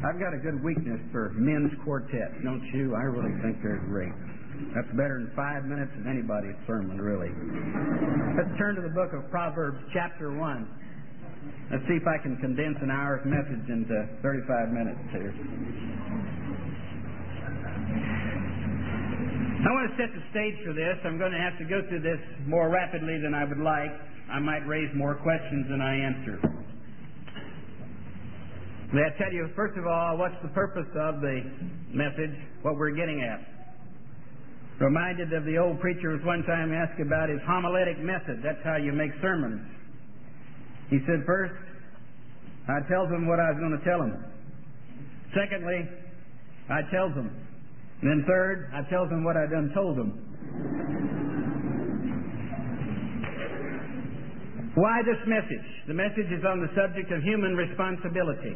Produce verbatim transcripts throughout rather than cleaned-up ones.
I've got a good weakness for men's quartets, don't you? I really think they're great. That's better than five minutes of anybody's sermon, really. Let's turn to the book of Proverbs, chapter one. Let's see if I can condense an hour's message into thirty-five minutes here. I want to set the stage for this. I'm going to have to go through this more rapidly than I would like. I might raise more questions than I answer. May I tell you, first of all, what's the purpose of the message, what we're getting at? Reminded of the old preacher who was one time asked about his homiletic method. That's how you make sermons. He said, first, I tells them what I was going to tell them. Secondly, I tells them. And then third, I tells them what I done told them. Why this message? The message is on the subject of human responsibility.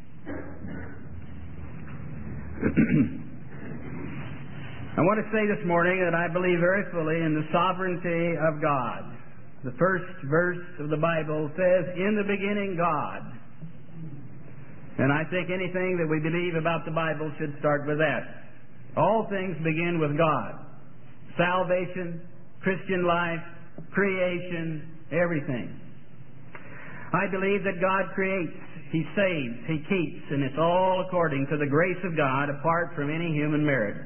I want to say this morning that I believe very fully in the sovereignty of God. The first verse of the Bible says, "In the beginning, God." And I think anything that we believe about the Bible should start with that. All things begin with God. Salvation, Christian life, creation, everything. I believe that God creates, He saves, He keeps, and it's all according to the grace of God apart from any human merit.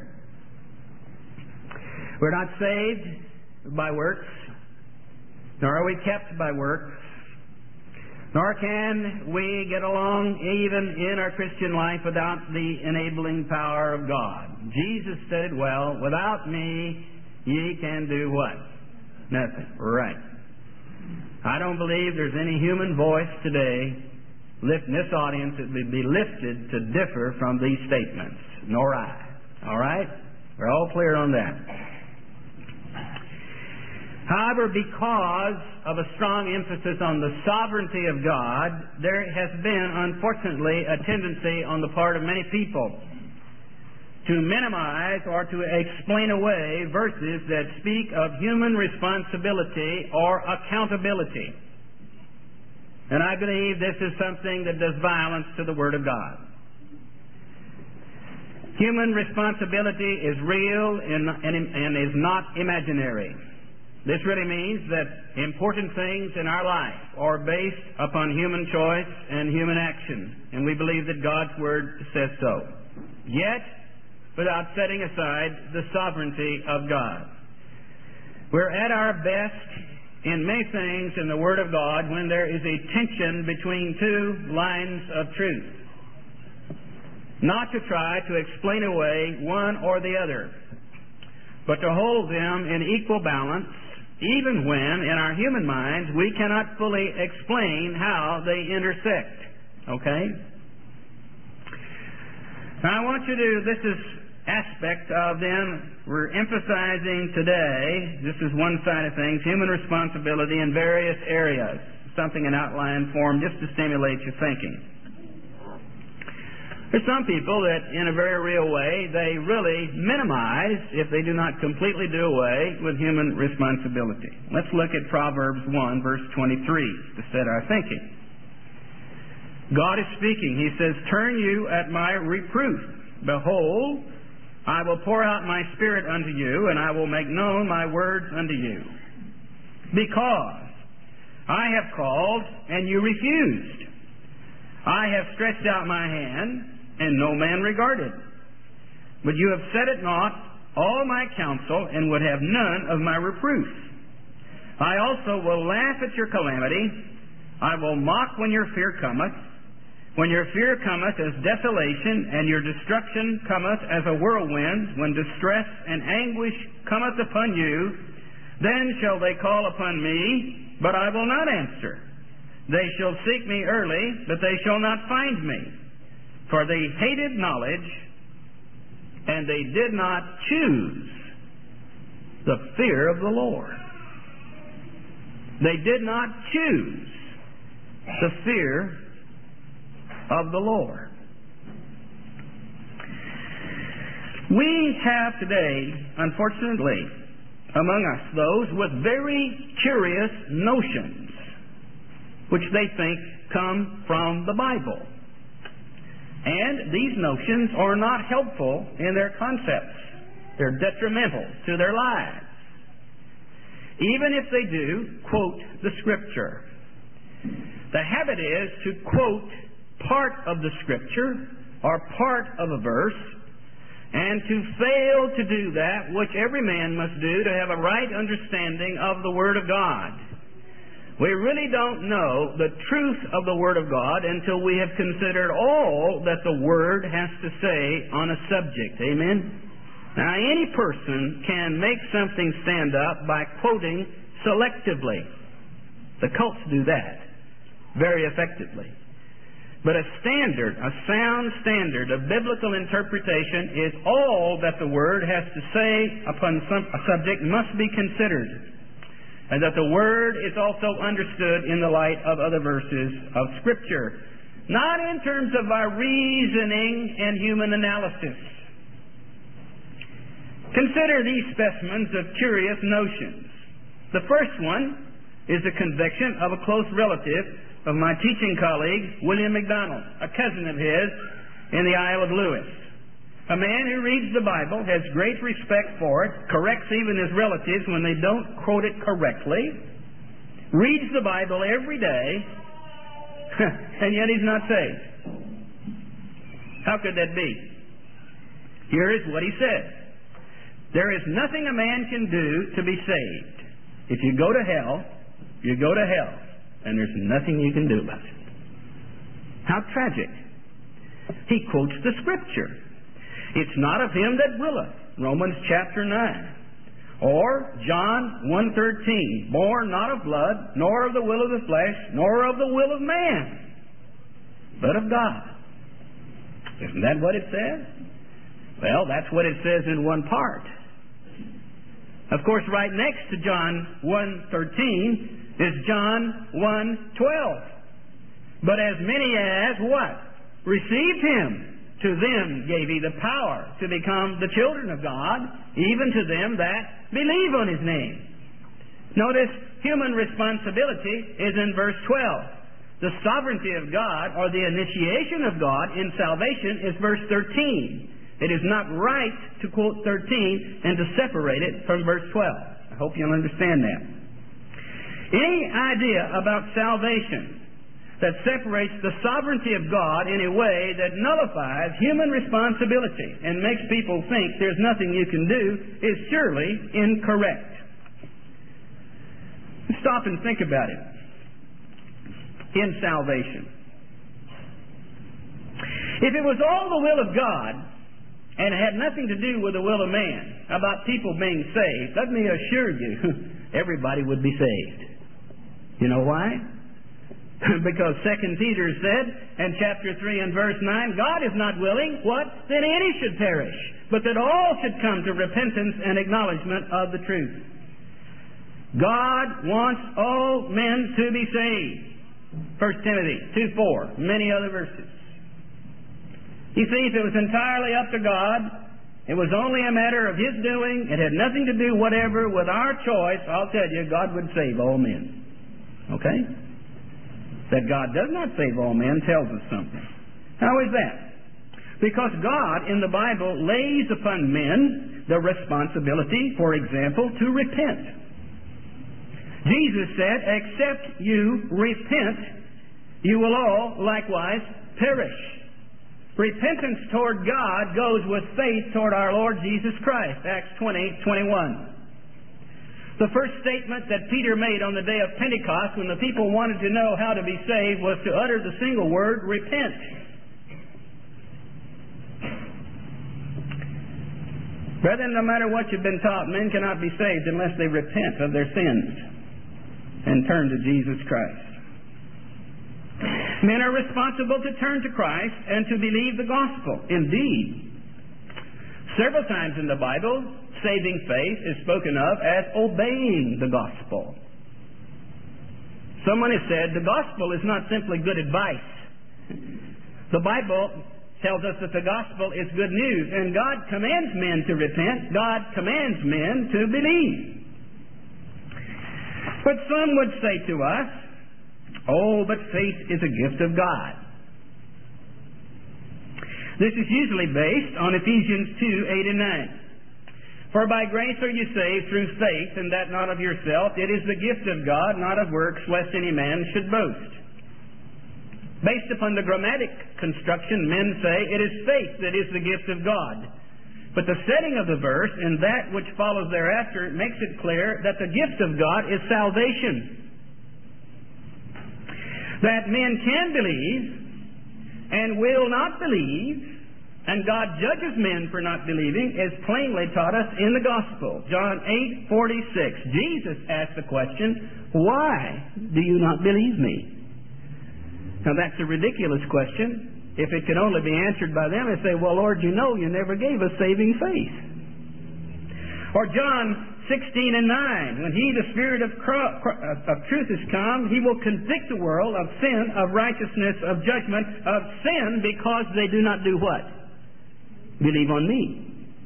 We're not saved by works, nor are we kept by works, nor can we get along even in our Christian life without the enabling power of God. Jesus said, well, without me, ye can do what? Nothing. Right. I don't believe there's any human voice today lifting this audience that would be lifted to differ from these statements, nor I. All right? We're all clear on that. However, because of a strong emphasis on the sovereignty of God, there has been, unfortunately, a tendency on the part of many people to minimize or to explain away verses that speak of human responsibility or accountability. And I believe this is something that does violence to the Word of God. Human responsibility is real and, and, and is not imaginary. This really means that important things in our life are based upon human choice and human action, and we believe that God's Word says so. Yet, without setting aside the sovereignty of God. We're at our best in many things in the Word of God when there is a tension between two lines of truth. Not to try to explain away one or the other, but to hold them in equal balance, even when, in our human minds, we cannot fully explain how they intersect. Okay? Now I want you to, this is aspect of them we're emphasizing today. This is one side of things, human responsibility in various areas. Something in outline form just to stimulate your thinking. There's some people that, in a very real way, they really minimize, if they do not completely do away, with human responsibility. Let's look at Proverbs one, verse twenty-three, to set our thinking. God is speaking. He says, "Turn you at my reproof. Behold, I will pour out my Spirit unto you, and I will make known my words unto you. Because I have called, and you refused. I have stretched out my hand, and no man regarded. But you have set at naught all my counsel, and would have none of my reproof. I also will laugh at your calamity. I will mock when your fear cometh. When your fear cometh as desolation, and your destruction cometh as a whirlwind, when distress and anguish cometh upon you, then shall they call upon me, but I will not answer. They shall seek me early, but they shall not find me. For they hated knowledge, and they did not choose the fear of the Lord." They did not choose the fear of the Lord. We have today, unfortunately, among us those with very curious notions, which they think come from the Bible. And these notions are not helpful in their concepts. They're detrimental to their lives. Even if they do quote the Scripture. The habit is to quote part of the Scripture or part of a verse, and to fail to do that which every man must do to have a right understanding of the Word of God. We really don't know the truth of the Word of God until we have considered all that the Word has to say on a subject. Amen? Now, any person can make something stand up by quoting selectively. The cults do that very effectively. But a standard, a sound standard of biblical interpretation is all that the Word has to say upon some, a subject must be considered. And that the Word is also understood in the light of other verses of Scripture. Not in terms of our reasoning and human analysis. Consider these specimens of curious notions. The first one is the conviction of a close relative of my teaching colleague, William MacDonald, a cousin of his in the Isle of Lewis. A man who reads the Bible, has great respect for it, corrects even his relatives when they don't quote it correctly, reads the Bible every day, and yet he's not saved. How could that be? Here is what he said. There is nothing a man can do to be saved. If you go to hell, you go to hell, and there's nothing you can do about it. How tragic. He quotes the Scripture. It's not of him that willeth, Romans chapter nine. Or John one thirteen, born not of blood, nor of the will of the flesh, nor of the will of man, but of God. Isn't that what it says? Well, that's what it says in one part. Of course, right next to John one thirteen is John one twelve. But as many as what? Received him, to them gave he the power to become the children of God, even to them that believe on his name. Notice, human responsibility is in verse twelve. The sovereignty of God, or the initiation of God in salvation, is verse thirteen. It is not right to quote thirteen and to separate it from verse twelve. I hope you'll understand that. Any idea about salvation that separates the sovereignty of God in a way that nullifies human responsibility and makes people think there's nothing you can do is surely incorrect. Stop and think about it. In salvation, if it was all the will of God and it had nothing to do with the will of man about people being saved, let me assure you, everybody would be saved. You know why? Because Second Peter said in chapter three and verse nine, God is not willing, what? That any should perish, but that all should come to repentance and acknowledgement of the truth. God wants all men to be saved. First Timothy two four, many other verses. You see, if it was entirely up to God, it was only a matter of His doing, it had nothing to do whatever with our choice, I'll tell you, God would save all men. Okay? That God does not save all men tells us something. How is that? Because God in the Bible lays upon men the responsibility, for example, to repent. Jesus said, except you repent, you will all likewise perish. Repentance toward God goes with faith toward our Lord Jesus Christ, Acts twenty twenty-one. The first statement that Peter made on the day of Pentecost when the people wanted to know how to be saved was to utter the single word, repent. Brethren, no matter what you've been taught, men cannot be saved unless they repent of their sins and turn to Jesus Christ. Men are responsible to turn to Christ and to believe the gospel. Indeed, several times in the Bible, saving faith is spoken of as obeying the gospel. Someone has said the gospel is not simply good advice. The Bible tells us that the gospel is good news, and God commands men to repent. God commands men to believe. But some would say to us, oh, but faith is a gift of God. This is usually based on Ephesians two, eight and nine. For by grace are you saved through faith, and that not of yourself. It is the gift of God, not of works, lest any man should boast. Based upon the grammatic construction, men say it is faith that is the gift of God. But the setting of the verse and that which follows thereafter makes it clear that the gift of God is salvation. That men can believe and will not believe, and God judges men for not believing, is plainly taught us in the Gospel. John eight forty-six. Jesus asked the question, why do you not believe me? Now that's a ridiculous question. If it could only be answered by them, they say, well, Lord, you know you never gave us saving faith. Or John sixteen and nine, when He, the Spirit of, cr- of truth, has come, He will convict the world of sin, of righteousness, of judgment, of sin, because they do not do what? Believe on me.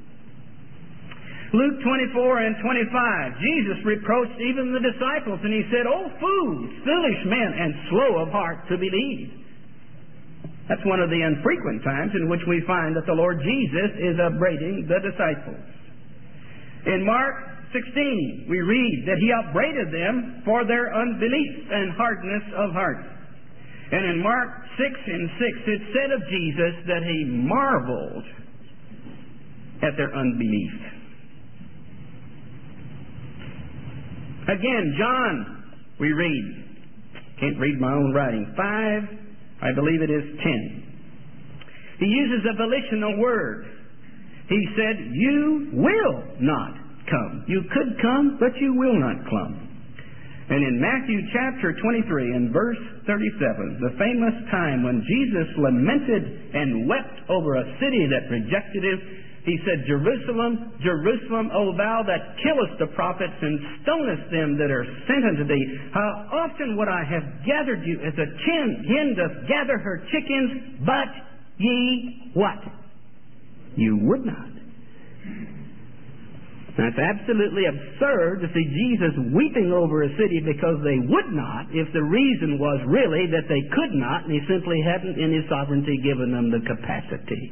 Luke twenty-four and twenty-five, Jesus reproached even the disciples, and He said, "O fools, foolish men, and slow of heart to believe." That's one of the infrequent times in which we find that the Lord Jesus is upbraiding the disciples. In Mark sixteen, we read that He upbraided them for their unbelief and hardness of heart. And in Mark six and six, it said of Jesus that He marveled at their unbelief. Again, John, we read, can't read my own writing, five, I believe it is ten. He uses a volitional word. He said, you will not come. You could come, but you will not come. And in Matthew chapter twenty-three and verse thirty-seven, the famous time when Jesus lamented and wept over a city that rejected Him, He said, Jerusalem, Jerusalem, O thou that killest the prophets and stonest them that are sent unto thee, how often would I have gathered you as a hen, hen doth gather her chickens, but ye what? You would not. Now, it's absolutely absurd to see Jesus weeping over a city because they would not, if the reason was really that they could not, and He simply hadn't in His sovereignty given them the capacity.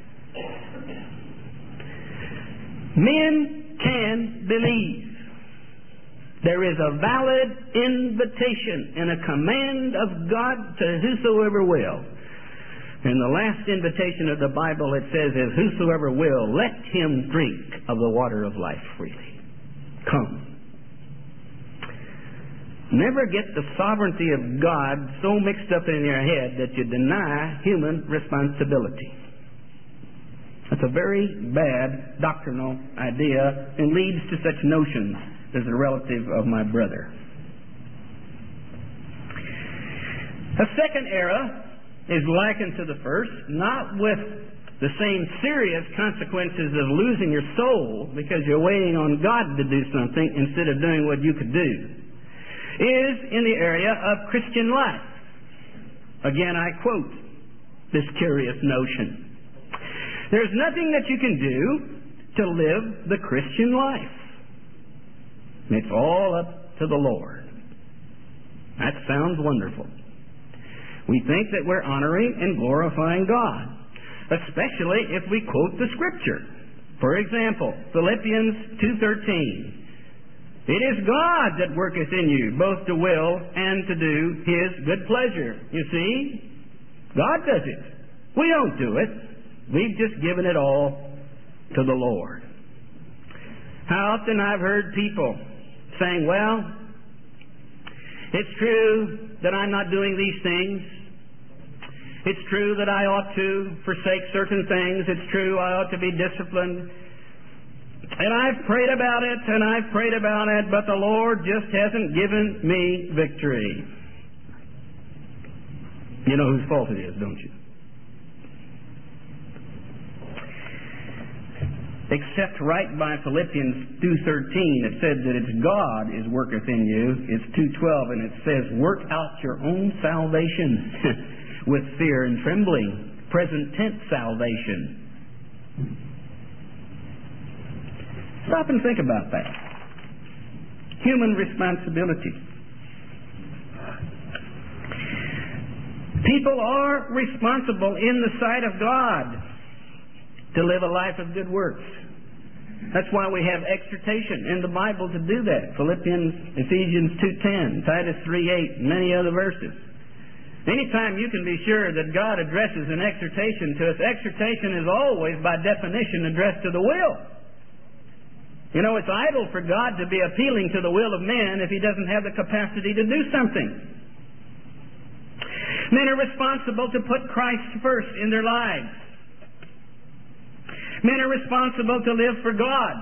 Men can believe. There is a valid invitation and a command of God to whosoever will. In the last invitation of the Bible, it says, "As whosoever will, let him drink of the water of life freely." Come. Never get the sovereignty of God so mixed up in your head that you deny human responsibility. That's a very bad doctrinal idea and leads to such notions as a relative of my brother. A second error is likened to the first, not with the same serious consequences of losing your soul because you're waiting on God to do something instead of doing what you could do, is in the area of Christian life. Again, I quote this curious notion. There's nothing that you can do to live the Christian life. It's all up to the Lord. That sounds wonderful. We think that we're honoring and glorifying God, especially if we quote the Scripture. For example, Philippians two thirteen. It is God that worketh in you, both to will and to do His good pleasure. You see, God does it. We don't do it. We've just given it all to the Lord. How often I've heard people saying, well, it's true that I'm not doing these things. It's true that I ought to forsake certain things. It's true I ought to be disciplined. And I've prayed about it, and I've prayed about it, but the Lord just hasn't given me victory. You know whose fault it is, don't you? Except right by Philippians two thirteen, it said that it's God is worketh in you. It's two twelve, and it says, work out your own salvation with fear and trembling. Present tense salvation. Stop and think about that. Human responsibility. People are responsible in the sight of God to live a life of good works. That's why we have exhortation in the Bible to do that. Philippians, Ephesians two ten, Titus three eight, and many other verses. Anytime you can be sure that God addresses an exhortation to us, exhortation is always, by definition, addressed to the will. You know, it's idle for God to be appealing to the will of men if He doesn't have the capacity to do something. Men are responsible to put Christ first in their lives. Men are responsible to live for God.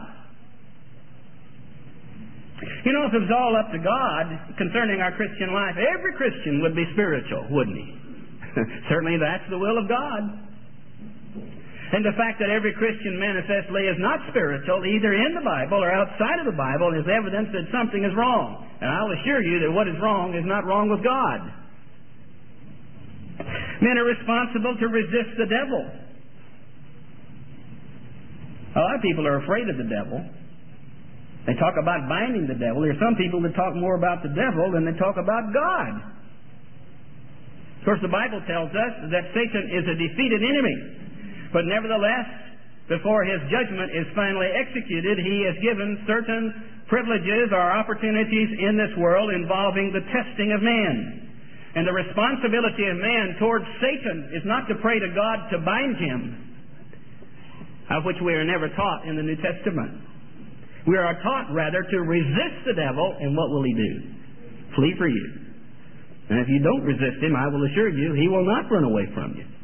You know, if it was all up to God concerning our Christian life, every Christian would be spiritual, wouldn't he? Certainly that's the will of God. And the fact that every Christian manifestly is not spiritual, either in the Bible or outside of the Bible, is evidence that something is wrong. And I'll assure you that what is wrong is not wrong with God. Men are responsible to resist the devil. A lot of people are afraid of the devil. They talk about binding the devil. There are some people that talk more about the devil than they talk about God. Of course, the Bible tells us that Satan is a defeated enemy. But nevertheless, before his judgment is finally executed, he is given certain privileges or opportunities in this world involving the testing of man. And the responsibility of man towards Satan is not to pray to God to bind him, of which we are never taught in the New Testament. We are taught, rather, to resist the devil, and what will he do? Flee for you. And if you don't resist him, I will assure you, he will not run away from you.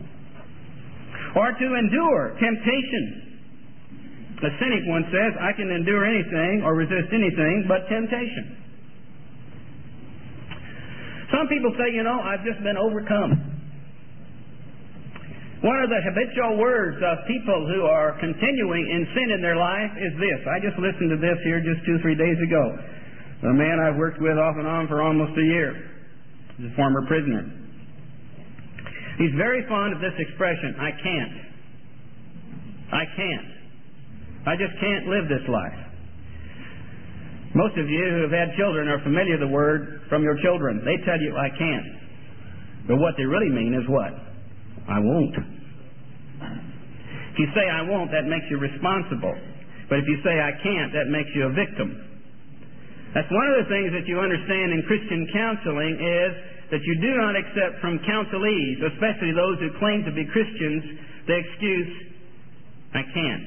Or to endure temptation. The cynic once says, I can endure anything or resist anything but temptation. Some people say, you know, I've just been overcome. One of the habitual words of people who are continuing in sin in their life is this. I just listened to this here just two or three days ago. A man I've worked with off and on for almost a year. He's a former prisoner. He's very fond of this expression, I can't. I can't. I just can't live this life. Most of you who have had children are familiar with the word from your children. They tell you, I can't. But what they really mean is what? I won't. If you say I won't, that makes you responsible. But if you say I can't, that makes you a victim. That's one of the things that you understand in Christian counseling is that you do not accept from counselees, especially those who claim to be Christians, the excuse, I can't.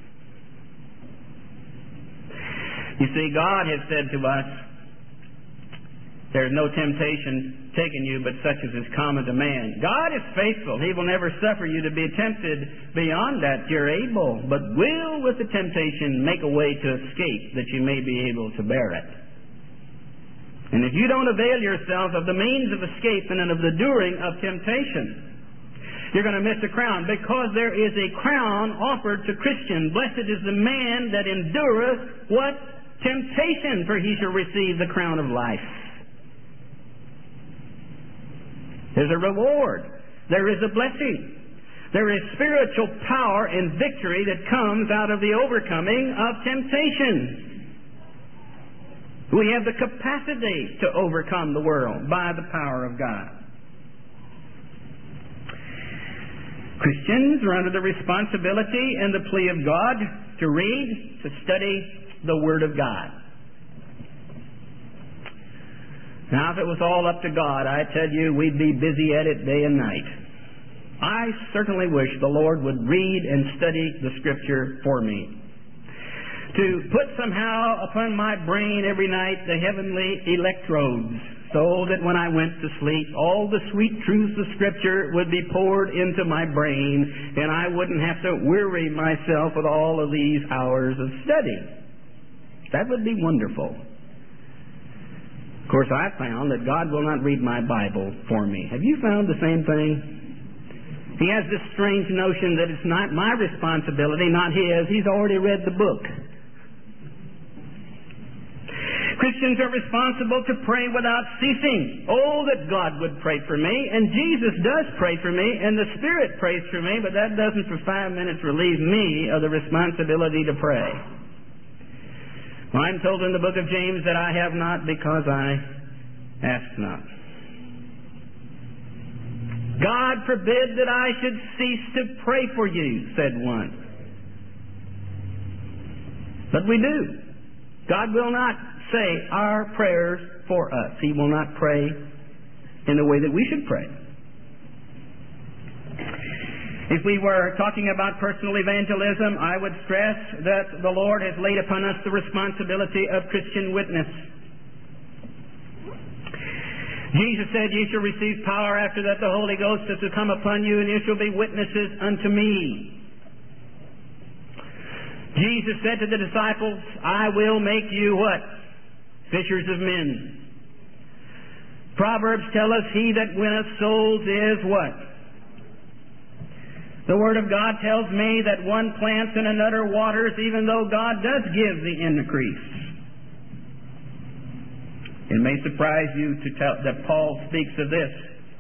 You see, God has said to us, there is no temptation taken you but such as is common to man. God is faithful. He will never suffer you to be tempted beyond that you're able, but will with the temptation make a way to escape that you may be able to bear it. And if you don't avail yourself of the means of escape and of the enduring of temptation, you're going to miss a crown, because there is a crown offered to Christians. Blessed is the man that endureth what? Temptation, for he shall receive the crown of life. There's a reward. There is a blessing. There is spiritual power and victory that comes out of the overcoming of temptation. We have the capacity to overcome the world by the power of God. Christians are under the responsibility and the plea of God to read, to study the Word of God. Now, if it was all up to God, I tell you, we'd be busy at it day and night. I certainly wish the Lord would read and study the Scripture for me. To put somehow upon my brain every night the heavenly electrodes, so that when I went to sleep, all the sweet truths of Scripture would be poured into my brain, and I wouldn't have to weary myself with all of these hours of study. That would be wonderful. Of course, I found that God will not read my Bible for me. Have you found the same thing? He has this strange notion that it's not my responsibility, not his. He's already read the book. Christians are responsible to pray without ceasing. Oh, that God would pray for me, and Jesus does pray for me, and the Spirit prays for me, but that doesn't for five minutes relieve me of the responsibility to pray. Well, I'm told in the book of James that I have not because I ask not. God forbid that I should cease to pray for you, said one. But we do. God will not say our prayers for us. He will not pray in the way that we should pray. If we were talking about personal evangelism, I would stress that the Lord has laid upon us the responsibility of Christian witness. Jesus said, "Ye shall receive power after that the Holy Ghost is to come upon you, and you shall be witnesses unto me." Jesus said to the disciples, "I will make you" what? Fishers of men. Proverbs tell us, "He that winneth souls is" what? The Word of God tells me that one plants and another waters, even though God does give the increase. It may surprise you to tell that Paul speaks of this,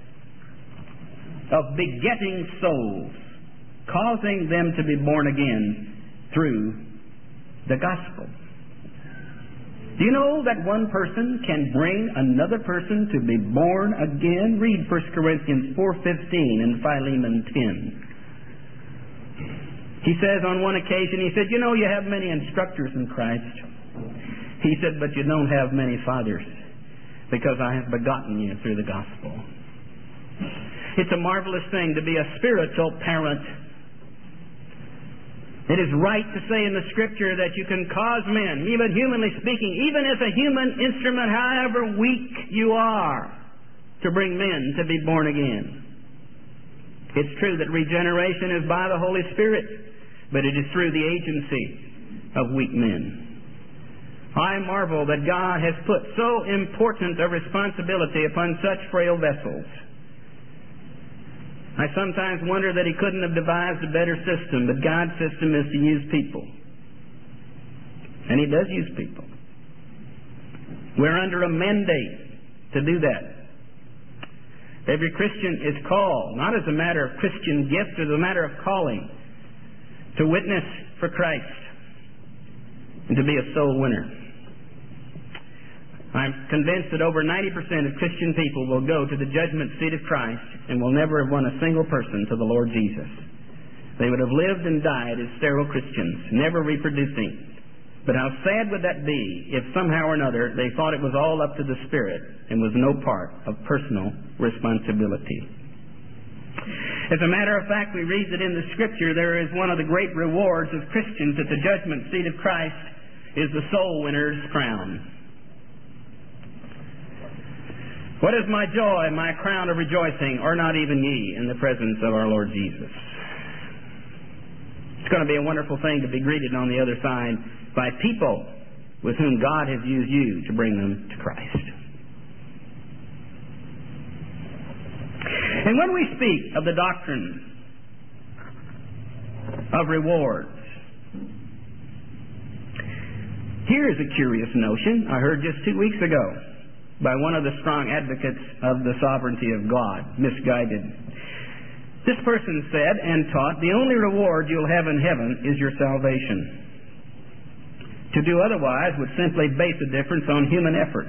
of begetting souls, causing them to be born again through the gospel. Do you know that one person can bring another person to be born again? Read First Corinthians four fifteen and Philemon ten. He says on one occasion, he said, "You know, you have many instructors in Christ." He said, "But you don't have many fathers, because I have begotten you through the gospel." It's a marvelous thing to be a spiritual parent. It is right to say in the Scripture that you can cause men, even humanly speaking, even as a human instrument, however weak you are, to bring men to be born again. It's true that regeneration is by the Holy Spirit, but it is through the agency of weak men. I marvel that God has put so important a responsibility upon such frail vessels. I sometimes wonder that He couldn't have devised a better system, but God's system is to use people. And He does use people. We're under a mandate to do that. Every Christian is called, not as a matter of Christian gift, but as a matter of calling, to witness for Christ and to be a soul winner. I'm convinced that over ninety percent of Christian people will go to the judgment seat of Christ and will never have won a single person to the Lord Jesus. They would have lived and died as sterile Christians, never reproducing. But how sad would that be if somehow or another they thought it was all up to the Spirit and was no part of personal responsibility. As a matter of fact, we read that in the Scripture there is one of the great rewards of Christians at the judgment seat of Christ is the soul winner's crown. What is my joy, my crown of rejoicing, or not even ye in the presence of our Lord Jesus? It's going to be a wonderful thing to be greeted on the other side by people with whom God has used you to bring them to Christ. And when we speak of the doctrine of rewards, here is a curious notion I heard just two weeks ago by one of the strong advocates of the sovereignty of God, misguided. This person said and taught, the only reward you'll have in heaven is your salvation. To do otherwise would simply base a difference on human efforts.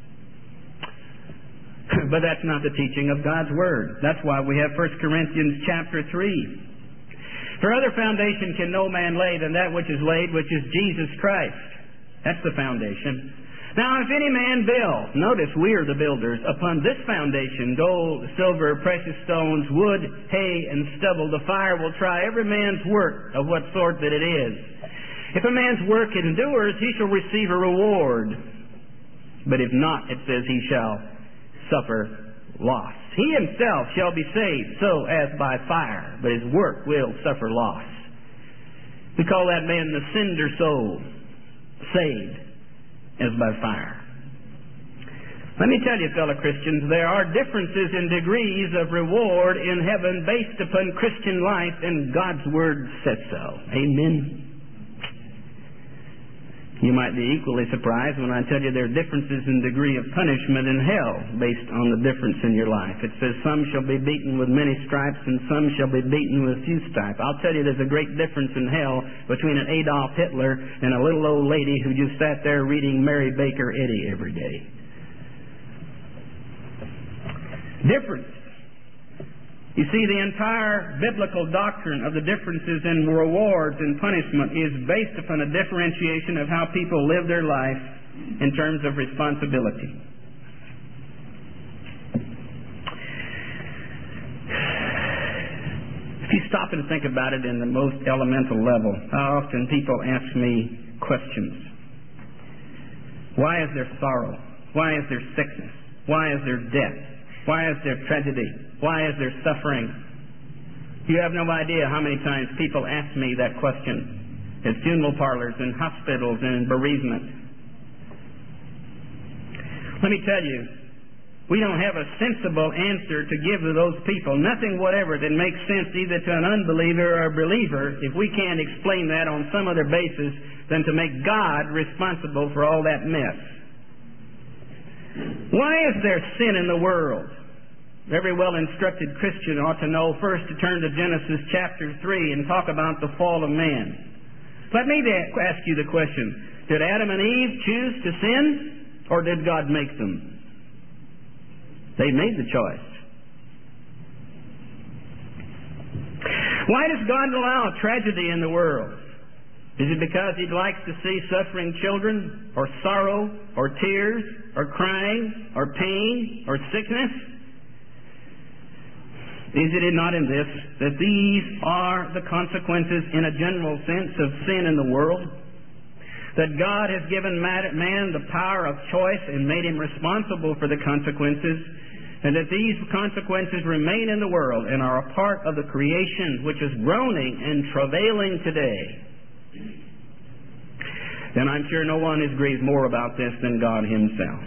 But that's not the teaching of God's Word. That's why we have First Corinthians chapter three. For other foundation can no man lay than that which is laid, which is Jesus Christ. That's the foundation. Now, if any man build, notice we are the builders, upon this foundation, gold, silver, precious stones, wood, hay, and stubble, the fire will try every man's work of what sort that it is. If a man's work endures, he shall receive a reward. But if not, it says he shall suffer loss. He himself shall be saved, so as by fire, but his work will suffer loss. We call that man the cinder soul, saved as by fire. Let me tell you, fellow Christians, there are differences in degrees of reward in heaven based upon Christian life, and God's Word says so. Amen. You might be equally surprised when I tell you there are differences in degree of punishment in hell based on the difference in your life. It says some shall be beaten with many stripes and some shall be beaten with few stripes. I'll tell you there's a great difference in hell between an Adolf Hitler and a little old lady who just sat there reading Mary Baker Eddy every day. Difference. You see, the entire biblical doctrine of the differences in rewards and punishment is based upon a differentiation of how people live their life in terms of responsibility. If you stop and think about it in the most elemental level, how often people ask me questions. Why is there sorrow? Why is there sickness? Why is there death? Why is there tragedy? Why is there suffering? You have no idea how many times people ask me that question at funeral parlors and hospitals and in bereavement. Let me tell you, we don't have a sensible answer to give to those people. Nothing whatever that makes sense either to an unbeliever or a believer if we can't explain that on some other basis than to make God responsible for all that mess. Why is there sin in the world? Every well-instructed Christian ought to know first to turn to Genesis chapter three and talk about the fall of man. Let me ask you the question. Did Adam and Eve choose to sin, or did God make them? They made the choice. Why does God allow tragedy in the world? Is it because He likes to see suffering children, or sorrow, or tears, or crying, or pain, or sickness? Is it not in this that these are the consequences in a general sense of sin in the world? That God has given man the power of choice and made him responsible for the consequences, and that these consequences remain in the world and are a part of the creation which is groaning and travailing today. Then I'm sure no one is grieved more about this than God Himself.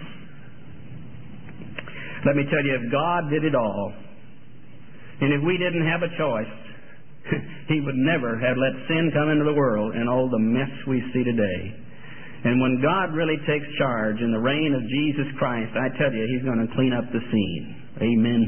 Let me tell you, if God did it all, and if we didn't have a choice, He would never have let sin come into the world and all the mess we see today. And when God really takes charge in the reign of Jesus Christ, I tell you, He's going to clean up the scene. Amen.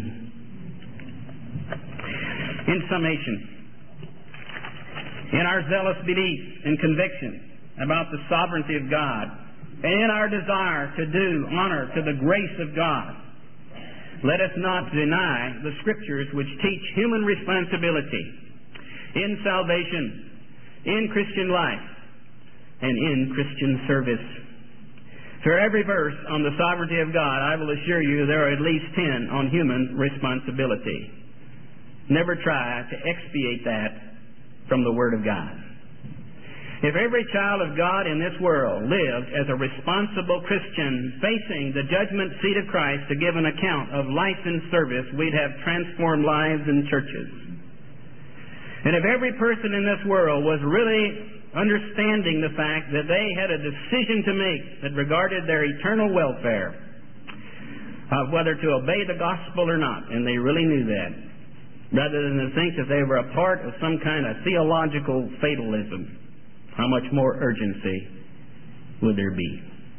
In summation, in our zealous belief and conviction about the sovereignty of God, and in our desire to do honor to the grace of God, let us not deny the Scriptures which teach human responsibility in salvation, in Christian life, and in Christian service. For every verse on the sovereignty of God, I will assure you there are at least ten on human responsibility. Never try to expiate that from the Word of God. If every child of God in this world lived as a responsible Christian facing the judgment seat of Christ to give an account of life and service, we'd have transformed lives and churches. And if every person in this world was really understanding the fact that they had a decision to make that regarded their eternal welfare, of whether to obey the gospel or not, and they really knew that, rather than to think that they were a part of some kind of theological fatalism, how much more urgency would there be?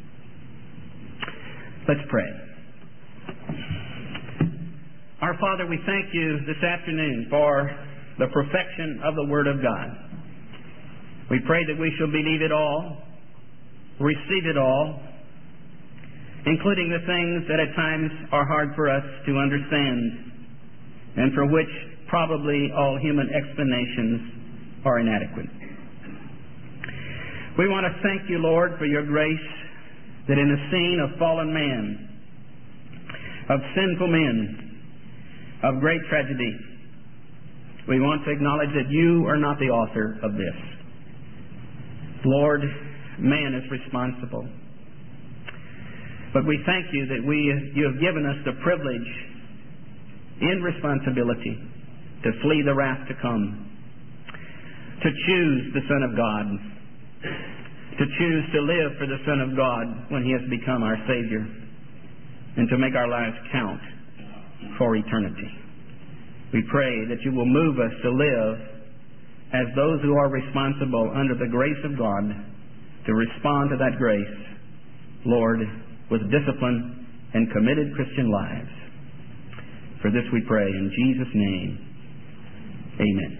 Let's pray. Our Father, we thank You this afternoon for the perfection of the Word of God. We pray that we shall believe it all, receive it all, including the things that at times are hard for us to understand and for which probably all human explanations are inadequate. We want to thank You, Lord, for Your grace, that in a scene of fallen man, of sinful men, of great tragedy, we want to acknowledge that You are not the author of this. Lord, man is responsible. But we thank You that we, You have given us the privilege in responsibility to flee the wrath to come, to choose the Son of God, to choose to live for the Son of God when He has become our Savior, and to make our lives count for eternity. We pray that You will move us to live as those who are responsible under the grace of God, to respond to that grace, Lord, with discipline and committed Christian lives. For this we pray in Jesus' name. Amen.